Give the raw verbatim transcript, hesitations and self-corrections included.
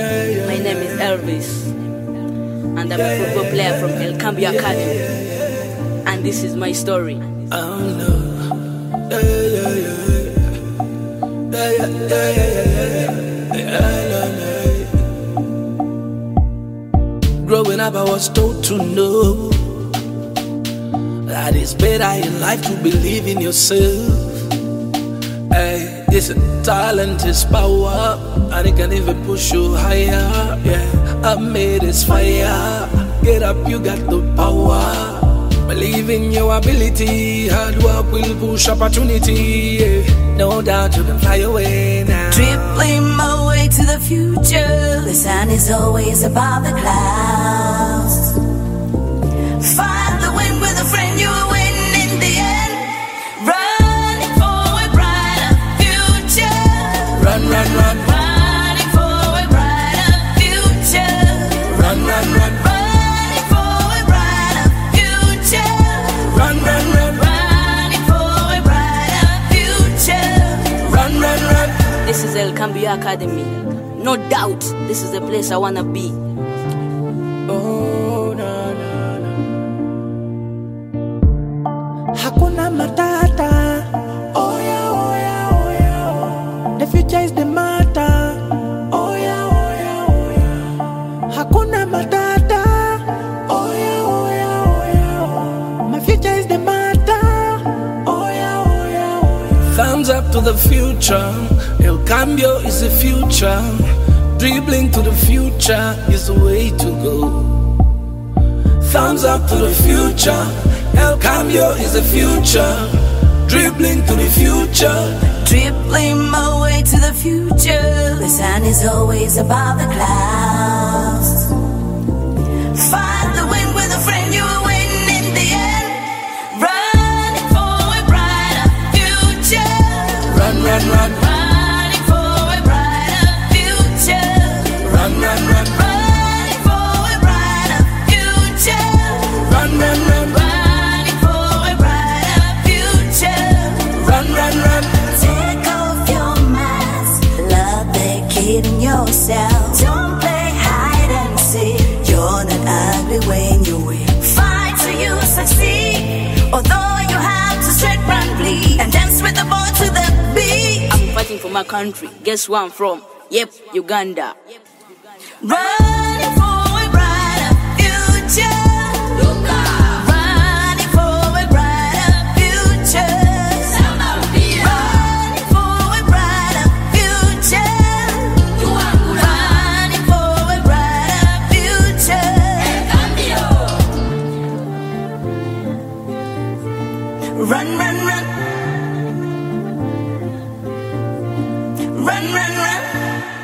My name is Elvis, and I'm a football player from El Cambio Academy, and this is my story. Oh no. Yeah, yeah, yeah. Yeah, yeah, yeah, yeah, yeah, yeah. Growing up, I was told to know that it's better in life to believe in yourself. Hey, this talent is power, and it can even push you higher. Yeah, I made this fire. Get up, you got the power. Believe in your ability. Hard work will push opportunity. Yeah. No doubt you can fly away now. Dribbling my way to the future. The sun is always above the clouds. Find the wind with a friend, you will win in the end. Running for a brighter future. Run, run, run. Running for a brighter future. Run, run, run. Running for a brighter future. Run, run, run. Running for a brighter future. Run, run, run. This is El Cambio Academy. No doubt, this is the place I wanna be. Oh, no, no, no. Hakuna matata. Oh yeah, oh yeah, oh yeah. The future is the matter. Oh yeah, oh yeah, oh yeah. Hakuna matata. Oh yeah, oh yeah, oh yeah. My future is the matter. Oh yeah, oh yeah, oh yeah. Thumbs up to the future. El Cambio is the future. Dribbling to the future is the way to go. Thumbs up to the future. El Cambio is the future. Dribbling to the future. Dribbling my way to the future. The sun is always above the clouds. Find the wind with a friend, you will win in the end. Running for a brighter future. Run, run, run. Running for a brighter future. Run, run, run. Running for a brighter future. Run, run, run. Running for a brighter future. Run, run, run. Take off your mask, love the kid in yourself. Don't play hide and seek. You're not ugly when you win. Fight till you succeed. Although you have to sweat, run, bleed, and dance with the ball to the beat. I'm fighting for my country. Guess where I'm from? Yep, Uganda. Running for a brighter future. Running for a brighter future. Running for a brighter future. Running for a brighter future. Run, run, run. Run, run, run.